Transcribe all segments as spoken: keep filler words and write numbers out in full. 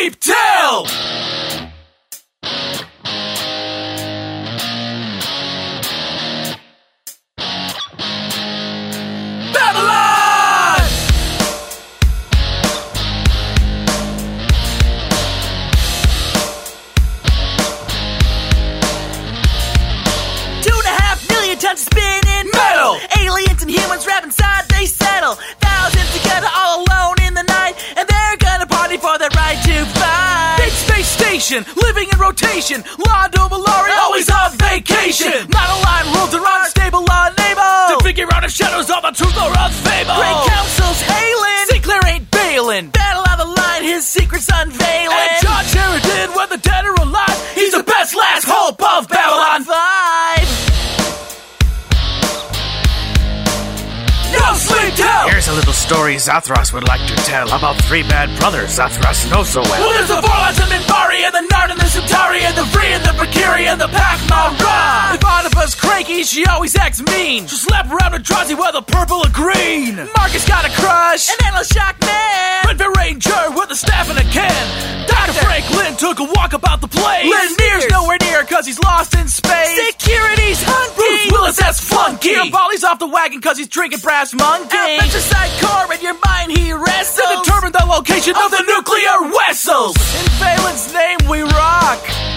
sleep till! Babylon! Two and a half million tons of spinning metal. Aliens and humans wrapped inside, they settle. Thousands together all alone in the night, and they're gonna party for their right to fight. Big space station, living in rotation. Londo Malari, always on vacation. Not aligned worlds are unstable, unable to figure out if shadows are the truth or unfable. Great council's hailing, Sinclair ain't bailing. battle on the line, his secrets unveiling. And John Sheridan, whether dead or alive, he's the best last hope of Babylon five. No sleep till! Here's a little story Zathras would like to tell about three bad brothers Zathras knows so well. Well, there's the Vorlons and Minbari and the Nard and the Centauri and the Vree and the Prekiri and the Pac-Man-Ra. If Anaba's cranky, she always acts mean. She'll slap around Eldrazi whether purple or green. Marcus got a crush, And then a shock man. Red Ranger with a staff and a can. Doctor Franklin took a walk about the place. Lynn Mears Mears. nowhere near cause he's lost in space. Security's hunky. Bruce Willis has flunky. Garibaldi's off the wagon cause he's drinking brass monkey. Adventureside core in your mind he wrestles. To determine the location of the nuclear vessels. In Valen's name we rock.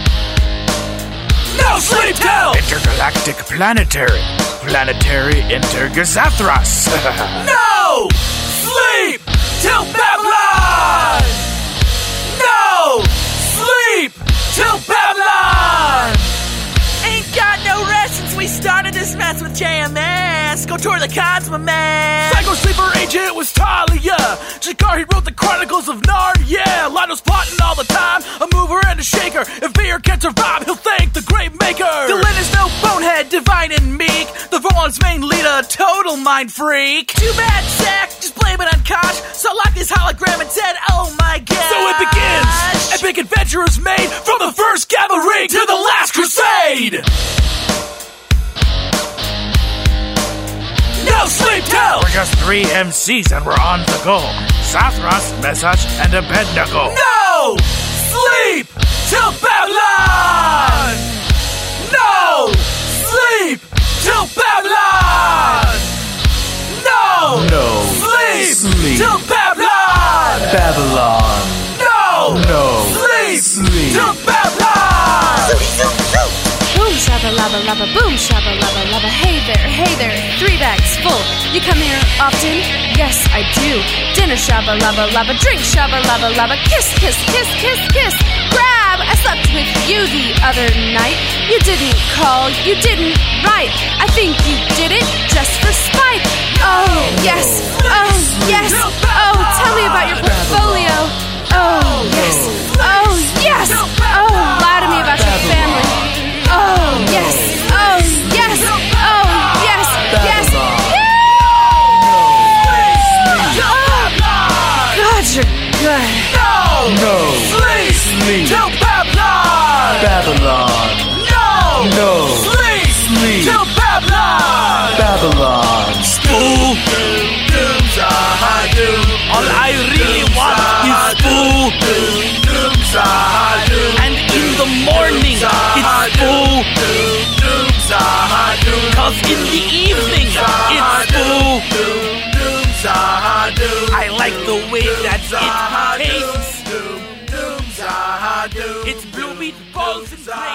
No sleep till! Intergalactic planetary. Planetary Intergazathras. No sleep till Babylon! No sleep till Babylon! Ain't got no rest since we started this mess with J M S. Go tour the cons, my man. Psycho Sleeper agent was Talia. Jakar, he wrote the Chronicles of Narnia. Lionel's plotting all the time, a mover and a shaker. If Veer can't survive, he'll thank the great maker. Dylan is no bonehead, divine and meek. The Vorlon's main leader, total mind freak. Too bad, Zach. Just blame it on Kosh. Saw Lucky's hologram and said, oh my god. So it begins. Epic adventure is made from the first cavalry to the last crusade. No sleep till! We're just three M Cs and we're on the go. Zathras, Mesach, and Abednego. No sleep till Babylon! No sleep till Babylon! No, No sleep, sleep. till Babylon! Babylon. No, No sleep, sleep. till Babylon! Boom shabba laba laba, boom shabba laba laba. Hey there, hey there, three bags full. You come here often? Yes, I do. Dinner shabba laba laba, drink shabba laba laba. Kiss, kiss, kiss, kiss, kiss. Grab! I slept with you the other night. You didn't call, you didn't write. I think you did it just for spite. Oh, yes, oh, yes. Oh, tell me about your portfolio. Oh, yes, oh, yes. Oh, lie to me about your family. Oh, yes. Oh, yes. Oh, yes. Yes. Yeah! God, you're good. No Sleep, sleep. till Babylon! Babylon. No, No sleep, sleep. till Babylon! Babylon. Spool. All I really want is spool. And in the morning, it's spool. Cause in the evening, it's spool. I like the way that it tastes. It's blue meat balls and